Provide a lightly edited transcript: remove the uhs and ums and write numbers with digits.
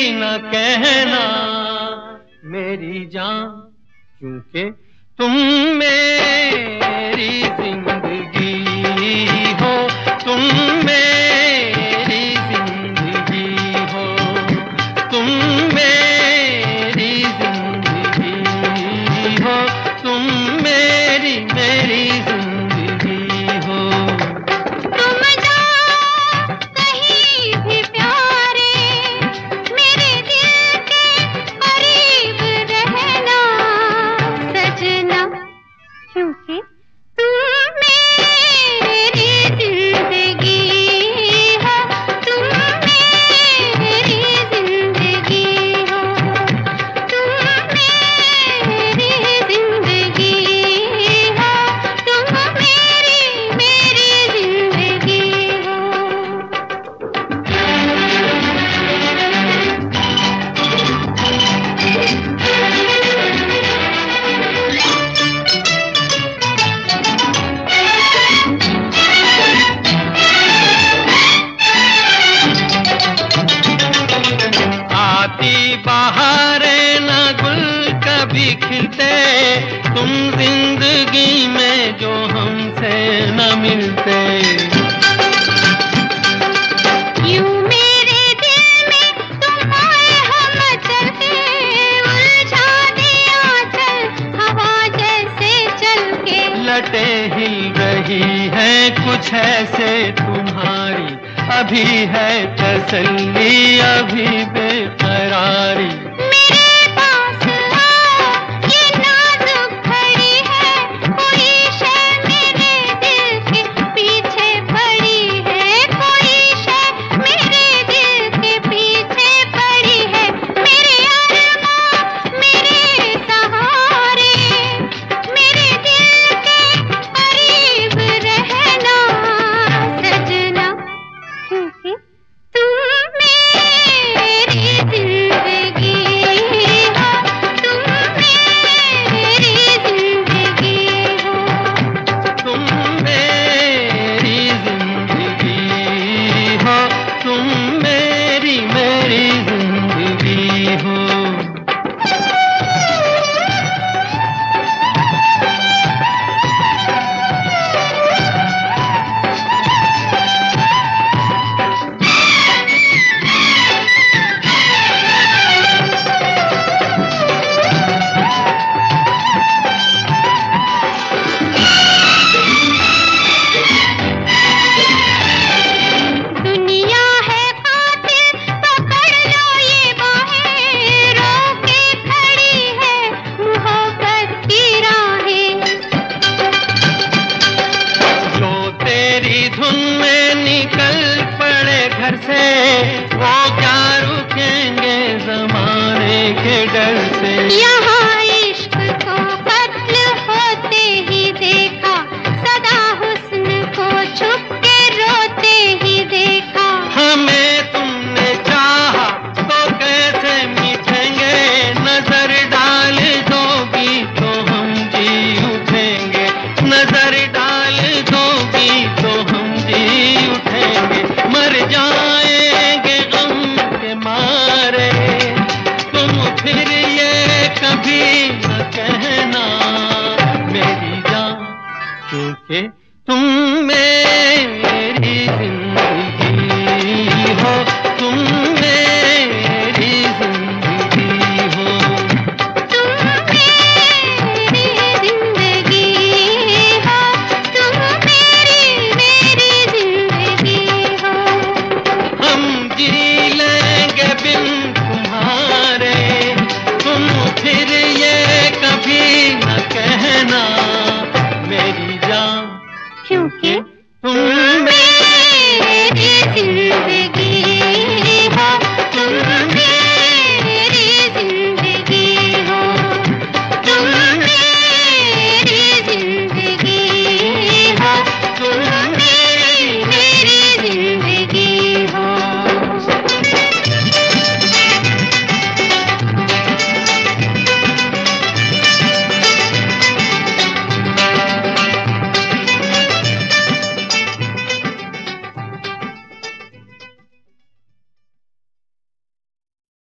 न कहना मेरी जान, क्योंकि तुम मेरी जिंदगी हो, तुम मेरी जिंदगी हो, तुम मेरी जिंदगी हो, तुम मेरी मेरी जिंदगी हो। तुम जाओ कहीं भी प्यारे, मेरे दिल के करीब रहना सजना, क्योंकि तुम मेरी जिंदगी हो, तुम मेरी जिंदगी हो, तुम मेरी जिंदगी हो, तुम मेरी जिंदगी हो। आती बहारें न गुल कभी खिलते, तुम जिंदगी में जो हमसे न मिलते। यूं मेरे दिल में तुम आए हम चलते, उलझा दिया चल हवा जैसे चल के। लटें हिल रही है कुछ ऐसे तुम्हारी, अभी है तसल्ली अभी बेकरारी। मेरे पास आओ ये नाजुक घड़ी है, कोई शय मेरे दिल के पीछे पड़ी है, कोई शय मेरे दिल के पीछे पड़ी है। मेरे अरमां मेरे सहारे, मेरे दिल के करीब रहना सजना, क्योंकि तुम मेरी जिंदगी हो, तुम मेरी जिंदगी हो। तुम मेरी जिंदगी हो, तुम मेरी मेरी जिंदगी हो। दुनिया है कातिल, पकड़ लो ये बाहें, रोके खड़ी है मोहब्बत की राहें। जो तेरी धुन में निकल पड़े घर से, वो क्या रुकेंगे जमाने के डर से। यहाँ इश्क को कत्ल होते ही देखा, सदा हुस्न को छुप के रोते ही देखा। हमें तुमने चाहा तो कैसे मिटेंगे, नजर डाल दोगी तो हम जी उठेंगे, नजर डाल दोगी तो हम जी उठेंगे। मर जाएंगे गम के मारे, तुम फिर ये कभी न कहना मेरी जान, क्योंकि तुम मेरी जिंदगी हो, तुम मेरी जिंदगी हो। तुम मेरी जिंदगी हो, तुम मेरी जिंदगी हो। हम जी लेंगे बिन तुम्हारे, तुम फिर ये कभी न कहना मेरी जान, क्योंकि तुम मेरी